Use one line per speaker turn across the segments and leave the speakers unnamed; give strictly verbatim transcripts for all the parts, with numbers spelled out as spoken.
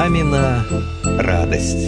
Мамина радость.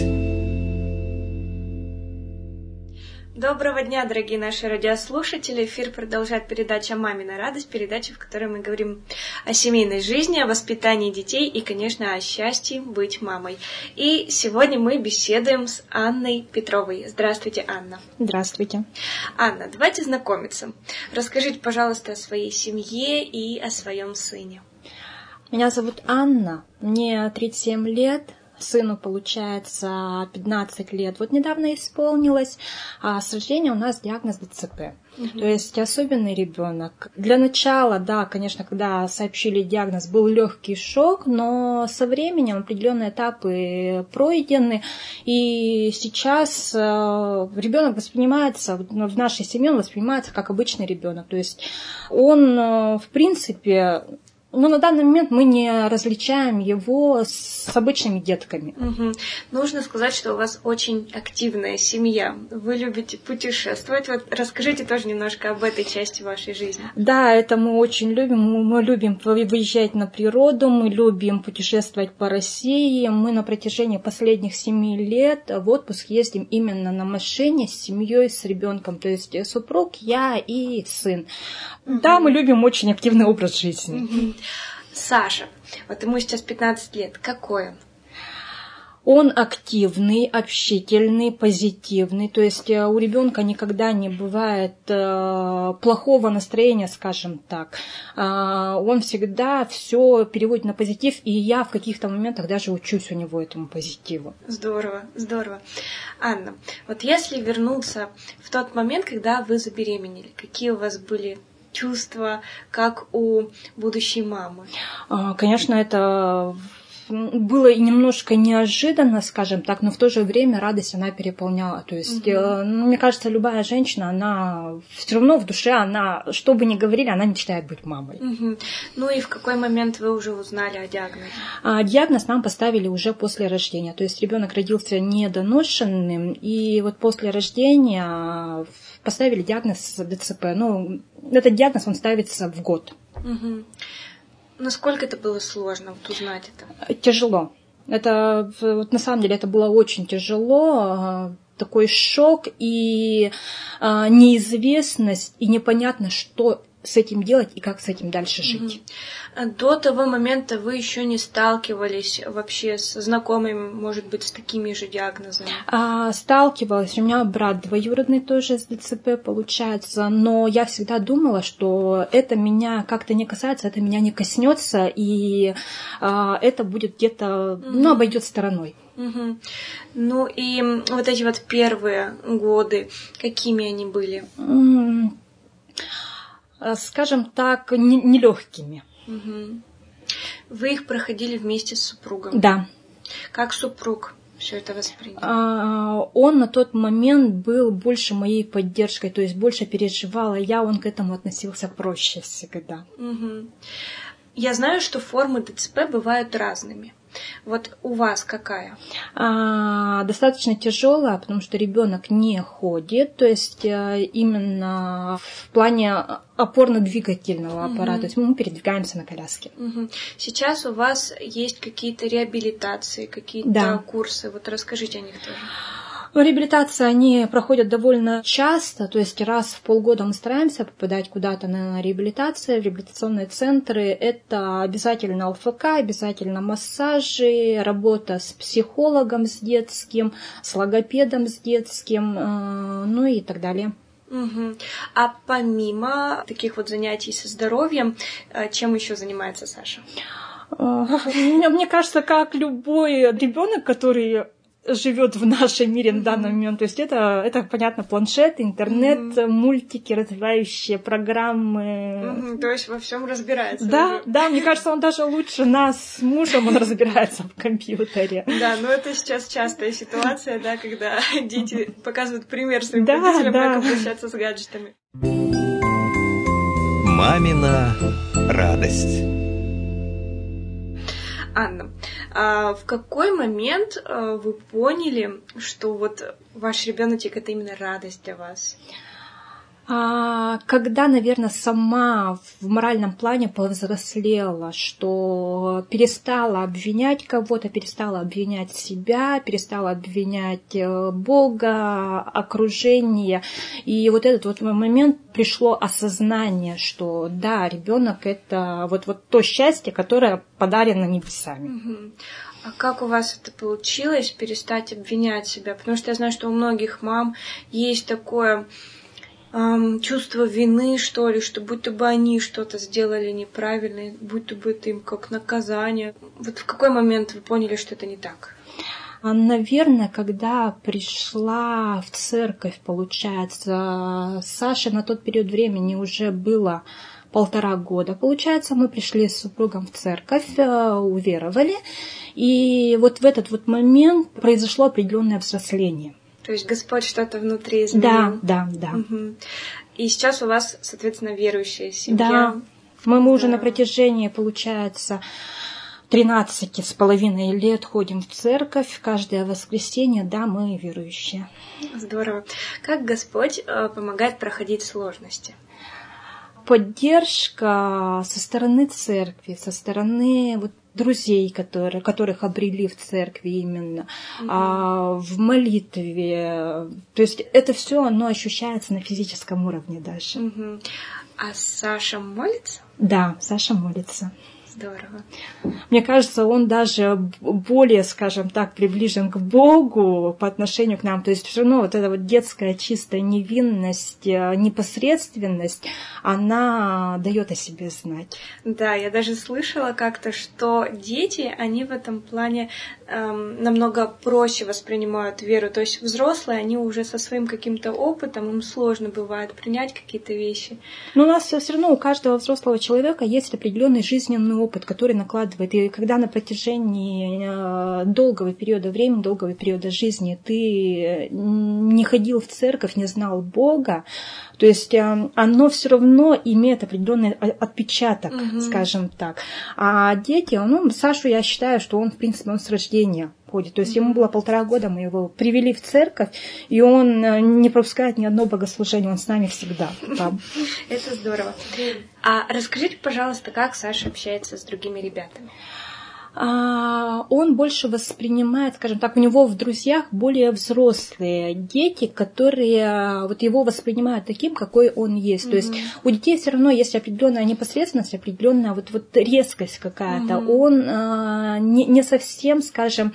Доброго дня, дорогие наши радиослушатели. Эфир продолжает передача «Мамина радость», передача, в которой мы говорим о семейной жизни, о воспитании детей и, конечно, о счастье быть мамой. И сегодня мы беседуем с Анной Петровой. Здравствуйте, Анна.
Здравствуйте.
Анна, давайте знакомиться. Расскажите, пожалуйста, о своей семье и о своем сыне.
Меня зовут Анна, мне тридцать семь лет. Сыну, получается, пятнадцать лет. Вот недавно исполнилось, а с рождения у нас диагноз ДЦП. Угу. То есть особенный ребенок. Для начала, да, конечно, когда сообщили диагноз, был легкий шок, но со временем определенные этапы пройдены, и сейчас ребенок воспринимается, в нашей семье он воспринимается как обычный ребенок. То есть он, в принципе, но на данный момент мы не различаем его с обычными детками.
Угу. Нужно сказать, что у вас очень активная семья. Вы любите путешествовать. Вот расскажите тоже немножко об этой части вашей жизни.
Да, это мы очень любим. Мы любим выезжать на природу, мы любим путешествовать по России. Мы на протяжении последних семи лет в отпуск ездим именно на машине с семьей, с ребенком. То есть супруг, я и сын. Угу. Да, мы любим очень активный образ жизни.
Угу. Саша, вот ему сейчас пятнадцать лет, какой он?
Он активный, общительный, позитивный, то есть у ребенка никогда не бывает э, плохого настроения, скажем так. Э, он всегда все переводит на позитив, и я в каких-то моментах даже учусь у него этому позитиву.
Здорово, здорово. Анна, вот если вернуться в тот момент, когда вы забеременели, какие у вас были чувства, как у будущей мамы?
Конечно, это было немножко неожиданно, скажем так, но в то же время радость она переполняла. То есть, угу. ну, мне кажется, любая женщина, она все равно в душе, она, что бы ни говорили, она мечтает быть мамой.
Угу. Ну и в какой момент вы уже узнали о диагнозе?
А, диагноз нам поставили уже после рождения. То есть ребенок родился недоношенным, и вот после рождения поставили диагноз ДЦП. Ну, этот диагноз, он ставится в год.
Угу. Насколько это было сложно вот узнать это?
Тяжело. Это, вот, на самом деле, это было очень тяжело. Такой шок и а, неизвестность, и непонятно, что с этим делать и как с этим дальше жить.
До того момента вы еще не сталкивались вообще с знакомыми, может быть, с такими же диагнозами?
А, сталкивалась. У меня брат двоюродный тоже с ДЦП, получается, но я всегда думала, что это меня как-то не касается, это меня не коснется, и а, это будет где-то, угу. ну, обойдет стороной.
Угу. Ну и вот эти вот первые годы, какими они были?
Скажем так, нелегкими.
Угу. Вы их проходили вместе с супругом?
Да.
Как супруг все это воспринял?
А, он на тот момент был больше моей поддержкой, то есть больше переживала я, он к этому относился проще всегда.
Угу. Я знаю, что формы ДЦП бывают разными. Вот у вас какая?
А, достаточно тяжелая, потому что ребенок не ходит, то есть именно в плане опорно-двигательного аппарата, угу. то есть мы передвигаемся на коляске.
Угу. Сейчас у вас есть какие-то реабилитации, какие-то
да.
курсы, вот расскажите о них тоже.
Реабилитации, они проходят довольно часто, то есть раз в полгода мы стараемся попадать куда-то на реабилитацию, в реабилитационные центры. Это обязательно ЛФК, обязательно массажи, работа с психологом, с детским, с логопедом, с детским, ну и так далее.
Угу. А помимо таких вот занятий со здоровьем, чем еще занимается Саша?
Мне кажется, как любой ребенок, который живет в нашем мире на данный момент. То есть это, это понятно, планшет, интернет, mm-hmm. мультики, развивающие программы.
Mm-hmm. То есть во всем разбирается.
Да,
уже.
Да, мне кажется, он даже лучше нас с мужем, он разбирается в компьютере.
Да, но это сейчас частая ситуация, да, когда дети показывают пример своим родителям, как обращаться с гаджетами.
Мамина радость.
Анна, а в какой момент вы поняли, что вот ваш ребеночек это именно радость для вас?
А, когда, наверное, сама в моральном плане повзрослела, что перестала обвинять кого-то, перестала обвинять себя, перестала обвинять Бога, окружение. И вот этот вот момент пришло осознание, что да, ребенок это вот, вот то счастье, которое подарено небесами.
Угу. А как у вас это получилось, перестать обвинять себя? Потому что я знаю, что у многих мам есть такое эм, чувство вины, что ли, что будто бы они что-то сделали неправильно, будто бы это им как наказание. Вот в какой момент вы поняли, что это не так?
Наверное, когда пришла в церковь, получается, Саше на тот период времени уже было полтора года. Получается, мы пришли с супругом в церковь, уверовали, и вот в этот вот момент произошло определенное взросление.
То есть Господь что-то внутри изменил?
Да, да, да.
Угу. И сейчас у вас, соответственно, верующая семья?
Да, мы, мы
да.
уже на протяжении, получается, тринадцати с половиной лет ходим в церковь. Каждое воскресенье, да, мы верующие.
Здорово. Как Господь помогает проходить сложности?
Поддержка со стороны церкви, со стороны вот друзей, которые, которых обрели в церкви именно, mm-hmm. а, в молитве. То есть это все оно ощущается на физическом уровне даже.
Mm-hmm. А Саша молится?
Да, Саша молится.
Здорово.
Мне кажется, он даже более, скажем так, приближен к Богу по отношению к нам. То есть все равно вот эта вот детская чистая невинность, непосредственность, она дает о себе знать.
Да, я даже слышала как-то, что дети, они в этом плане эм, намного проще воспринимают веру. То есть взрослые, они уже со своим каким-то опытом, им сложно бывает принять какие-то вещи.
Но у нас все равно у каждого взрослого человека есть определенный жизненный опыт, опыт, который накладывает. И когда на протяжении долгого периода времени, долгого периода жизни ты не ходил в церковь, не знал Бога, то есть оно все равно имеет определенный отпечаток, угу. скажем так. А дети, ну, Сашу я считаю, что он, в принципе, он с рождения ходит. То есть mm-hmm. ему было полтора года, мы его привели в церковь, и он не пропускает ни одно богослужение, он с нами всегда там.
Это здорово. А расскажите, пожалуйста, как Саша общается с другими ребятами?
А, он больше воспринимает, скажем так, у него в друзьях более взрослые дети, которые вот его воспринимают таким, какой он есть. Mm-hmm. То есть у детей все равно есть определенная непосредственность, определенная вот, вот резкость какая-то. Mm-hmm. Он а, не, не совсем, скажем,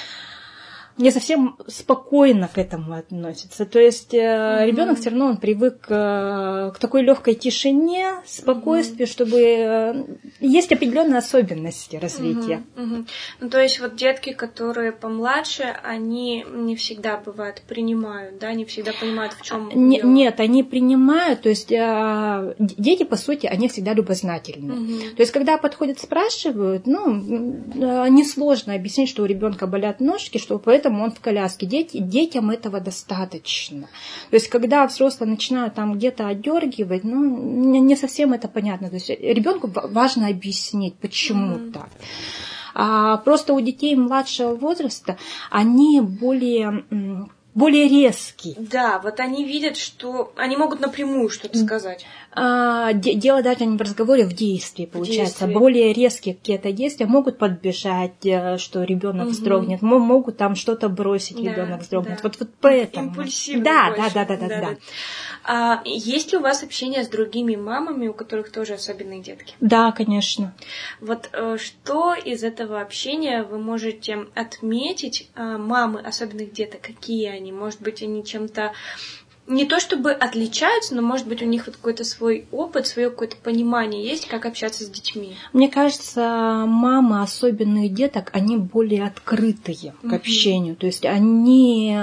не совсем спокойно к этому относится. То есть mm-hmm. ребенок все равно он привык к такой легкой тишине, спокойствию, mm-hmm. чтобы есть определенные особенности развития.
Mm-hmm. Mm-hmm. Ну, то есть вот детки, которые помладше, они не всегда бывают принимают, да, не всегда понимают, в чем
не, нет, они принимают. То есть дети, по сути, они всегда любознательны. Mm-hmm. То есть когда подходят, спрашивают, ну, несложно объяснить, что у ребенка болят ножки, что поэтому он в коляске. Дети, детям этого достаточно. То есть, когда взрослые начинают там где-то отдергивать, ну, не совсем это понятно. То есть, ребенку важно объяснить, почему mm-hmm. так. А просто у детей младшего возраста они более... более резкий.
Да, вот они видят, что они могут напрямую что-то сказать.
А, дело даже не в разговоре, в действии, получается. В действии. Более резкие какие-то действия могут подбежать, что ребенок угу. вздрогнет, могут там что-то бросить, да, ребенок вздрогнет. Да. Вот, вот поэтому.
Импульсивно.
Да, да, да, да, да, да, да.
А есть ли у вас общение с другими мамами, у которых тоже особенные детки?
Да, конечно.
Вот что из этого общения вы можете отметить, мамы особенных деток, какие они? Может быть, они чем-то не то чтобы отличаются, но, может быть, у них вот какой-то свой опыт, свое какое-то понимание есть, как общаться с детьми.
Мне кажется, мамы особенных деток, они более открытые к общению. Mm-hmm. То есть они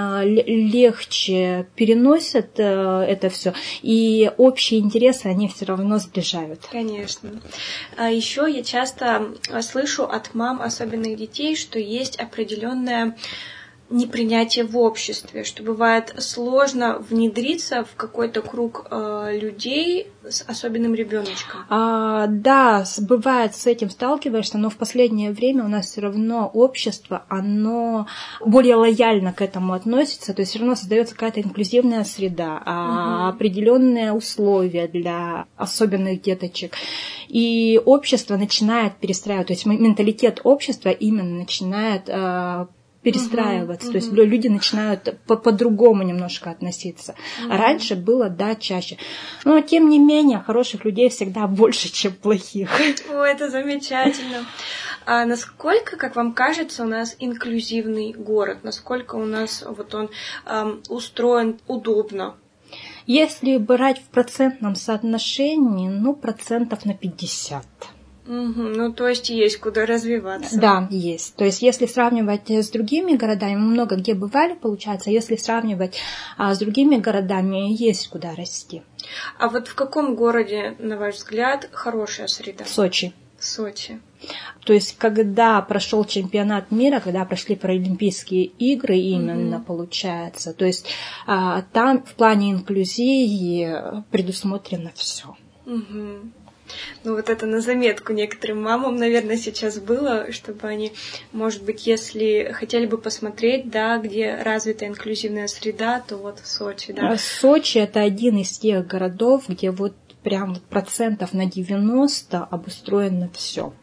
легче переносят это все, и общие интересы они все равно сближают.
Конечно. А еще я часто слышу от мам особенных детей, что есть определенная непринятие в обществе, что бывает сложно внедриться в какой-то круг э, людей с особенным ребеночком.
А, да, бывает, с этим сталкиваешься, но в последнее время у нас все равно общество, оно более лояльно к этому относится, то есть все равно создается какая-то инклюзивная среда, угу. определенные условия для особенных деточек. И общество начинает перестраивать, то есть менталитет общества именно начинает э, перестраиваться, uh-huh, uh-huh. то есть люди начинают по- по-другому немножко относиться. Uh-huh. А раньше было, да, чаще. Но, тем не менее, хороших людей всегда больше, чем плохих.
О, это замечательно. А насколько, как вам кажется, у нас инклюзивный город? Насколько у нас вот он эм, устроен удобно?
Если брать в процентном соотношении, ну, процентов на пятьдесят.
Угу, ну, то есть есть куда развиваться.
Да, есть. То есть если сравнивать с другими городами, мы много где бывали, получается, если сравнивать а, с другими городами, есть куда расти.
А вот в каком городе, на ваш взгляд, хорошая среда?
В Сочи.
В Сочи.
То есть, когда прошел чемпионат мира, когда прошли паралимпийские игры, именно угу. получается, то есть а, там в плане инклюзии предусмотрено все.
Угу. Ну вот это на заметку некоторым мамам, наверное, сейчас было, чтобы они, может быть, если хотели бы посмотреть, да, где развита инклюзивная среда, то вот в Сочи, да.
Сочи — это один из тех городов, где вот прям процентов на девяносто обустроено все.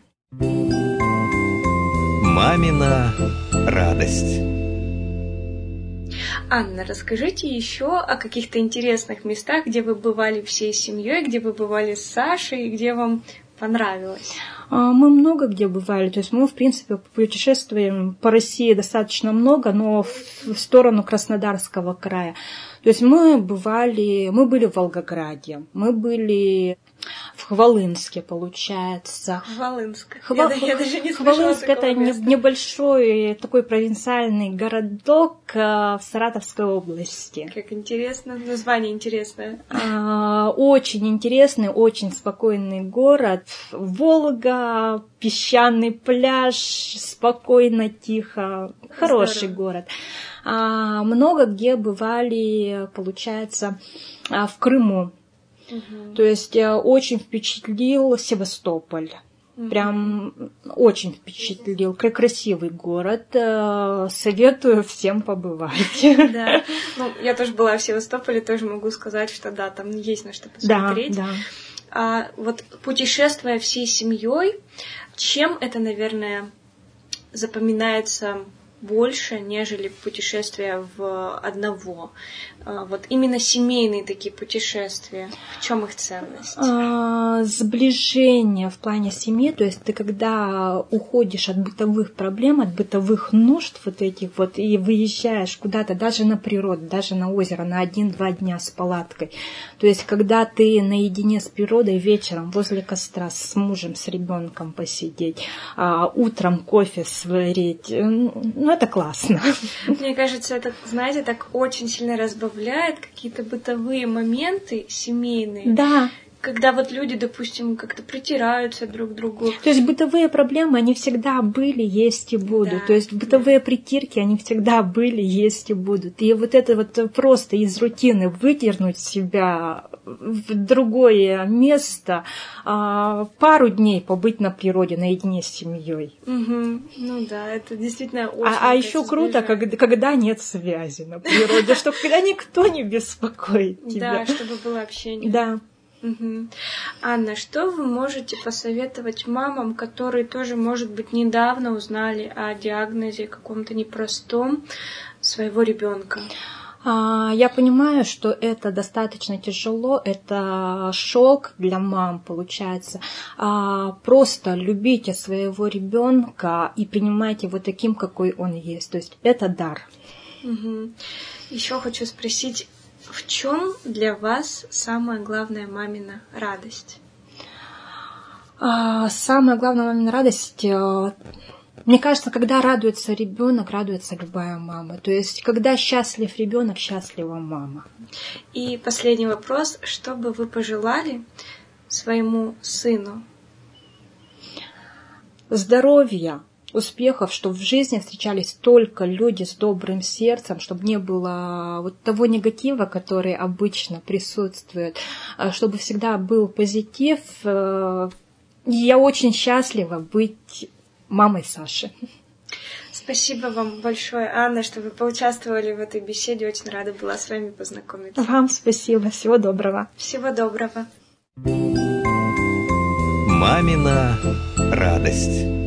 Мамина радость.
Анна, расскажите еще о каких-то интересных местах, где вы бывали всей семьей, где вы бывали с Сашей, где вам понравилось.
Мы много где бывали, то есть мы, в принципе, путешествуем по России достаточно много, но в сторону Краснодарского края. То есть мы бывали, мы были в Волгограде, мы были в Хвалынске, получается.
Хвалынск.
Хва...
Я, я даже не слышала
Хвалынск — это
места.
Небольшой такой провинциальный городок в Саратовской области.
Как интересно, название интересное.
Очень интересный, очень спокойный город. Волга, песчаный пляж, спокойно, тихо. Хороший Здорово. Город. Много где бывали, получается, в Крыму. Угу. То есть очень впечатлил Севастополь. Угу. Прям очень впечатлил. Красивый город. Советую всем побывать.
Да. Ну, я тоже была в Севастополе, тоже могу сказать, что да, там есть на что посмотреть.
Да, да.
А вот путешествуя всей семьей, чем это, наверное, запоминается больше, нежели путешествия в одного. Вот именно семейные такие путешествия. В чем их ценность?
А, сближение в плане семьи, то есть ты когда уходишь от бытовых проблем, от бытовых нужд вот этих вот и выезжаешь куда-то, даже на природу, даже на озеро, на один-два дня с палаткой. То есть когда ты наедине с природой вечером возле костра с мужем, с ребенком посидеть, а утром кофе сварить, ну это классно.
Мне кажется, это, знаете, так очень сильно разбавляет какие-то бытовые моменты семейные.
Да.
Когда вот люди, допустим, как-то притираются друг к другу.
То есть бытовые проблемы, они всегда были, есть и будут.
Да,
То есть бытовые
да.
притирки, они всегда были, есть и будут. И вот это вот просто из рутины выдернуть себя в другое место, пару дней побыть на природе наедине с семьей.
Угу. Ну да, это действительно очень.
А, а еще круто, когда, когда нет связи на природе, чтобы когда никто не беспокоит тебя.
Да, чтобы было общение.
Да.
Угу. Анна, что вы можете посоветовать мамам, которые тоже, может быть, недавно узнали о диагнозе каком-то непростом своего ребенка?
Я понимаю, что это достаточно тяжело, это шок для мам получается. Просто любите своего ребенка и принимайте его таким, какой он есть. То есть это дар.
Угу. Еще хочу спросить, в чем для вас самая главная мамина радость?
Самая главная мамина радость, мне кажется, когда радуется ребенок, радуется любая мама. То есть, когда счастлив ребенок, счастлива мама.
И последний вопрос: что бы вы пожелали своему сыну?
Здоровья, успехов, чтобы в жизни встречались только люди с добрым сердцем, чтобы не было вот того негатива, который обычно присутствует, чтобы всегда был позитив. Я очень счастлива быть мамой Саши.
Спасибо вам большое, Анна, что вы поучаствовали в этой беседе. Очень рада была с вами познакомиться.
Вам спасибо. Всего доброго.
Всего доброго.
Мамина радость.